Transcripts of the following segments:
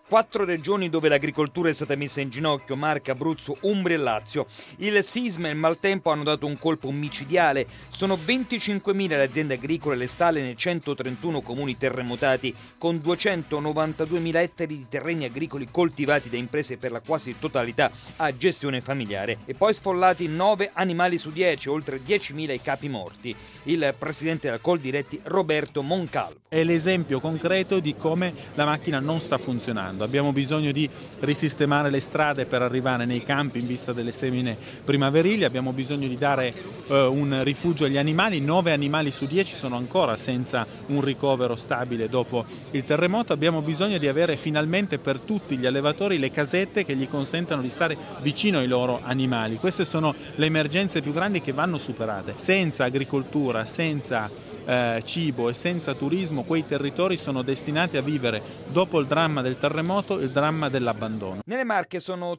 4 regioni dove l'agricoltura è stata messa in ginocchio: Marche, Abruzzo, Umbria e Lazio. Il sisma e il maltempo hanno dato un colpo micidiale. Sono 25.000 le aziende agricole e le stalle nei 131 comuni terremotati, con 292.000 ettari di terreni agricoli coltivati da imprese per la quasi totalità a gestione familiare. E poi sfollati 9 animali su 10, oltre 10.000 i capi morti. Il presidente della Coldiretti, Roberto Moncalvo. È l'esempio concreto di come la macchina non sta funzionando. Abbiamo bisogno di risistemare le strade per arrivare nei campi in vista delle semine primaverili, abbiamo bisogno di dare un rifugio agli animali. 9 animali su 10 sono ancora senza un ricovero stabile dopo il terremoto. Abbiamo bisogno di avere finalmente per tutti gli allevatori le casette che gli consentano di stare vicino ai loro animali. Queste sono le emergenze più grandi che vanno superate. Senza agricoltura, senza cibo e senza turismo, quei territori sono destinati a vivere, dopo il dramma del terremoto, il dramma dell'abbandono. Nelle Marche sono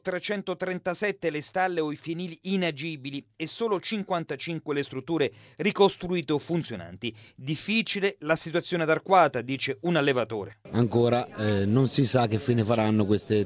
337 le stalle o i fienili inagibili e solo 55 le strutture ricostruite o funzionanti. Difficile la situazione ad Arquata, dice un allevatore. Ancora non si sa che fine faranno queste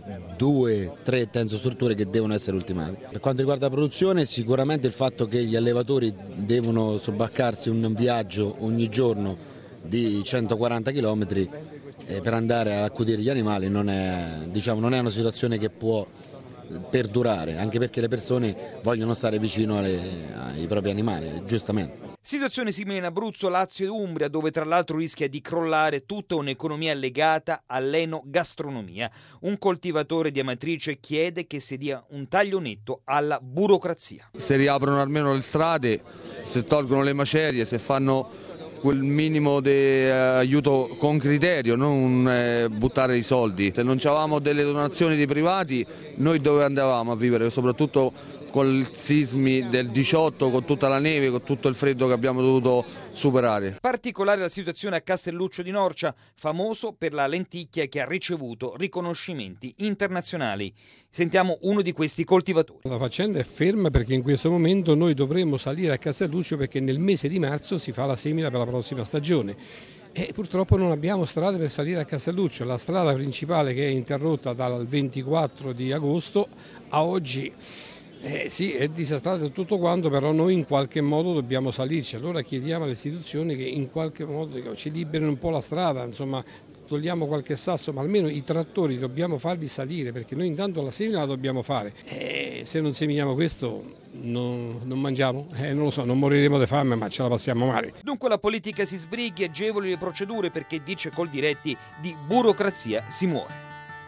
2-3 tensostrutture che devono essere ultimate. Per quanto riguarda la produzione, sicuramente il fatto che gli allevatori devono sobbarcarsi un viaggio ogni giorno di 140 km per andare ad accudire gli animali non è una situazione che può perdurare, anche perché le persone vogliono stare vicino ai propri animali, giustamente. Situazione simile in Abruzzo, Lazio e Umbria, dove tra l'altro rischia di crollare tutta un'economia legata all'enogastronomia. Un coltivatore di Amatrice chiede che si dia un taglio netto alla burocrazia. Se riaprono almeno le strade, se tolgono le macerie, se fanno quel minimo di aiuto con criterio, non buttare i soldi. Se non avevamo delle donazioni di privati, noi dove andavamo a vivere, soprattutto con i sismi del 18, con tutta la neve, con tutto il freddo che abbiamo dovuto superare. Particolare la situazione a Castelluccio di Norcia, famoso per la lenticchia che ha ricevuto riconoscimenti internazionali. Sentiamo uno di questi coltivatori. La faccenda è ferma perché in questo momento noi dovremmo salire a Castelluccio perché nel mese di marzo si fa la semina per la prossima stagione. E purtroppo non abbiamo strade per salire a Castelluccio. La strada principale, che è interrotta dal 24 di agosto a oggi, sì, è disastrata tutto quanto, però noi in qualche modo dobbiamo salirci. Allora chiediamo alle istituzioni che in qualche modo ci liberino un po' la strada, insomma togliamo qualche sasso, ma almeno i trattori dobbiamo farli salire, perché noi intanto la semina la dobbiamo fare. Se non seminiamo questo non mangiamo? Non lo so, non moriremo di fame, ma ce la passiamo male. Dunque la politica si sbrighi, agevoli le procedure, perché, dice Coldiretti, di burocrazia si muore.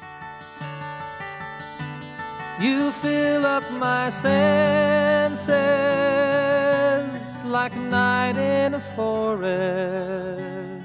You fill up my senses like a night in a forest.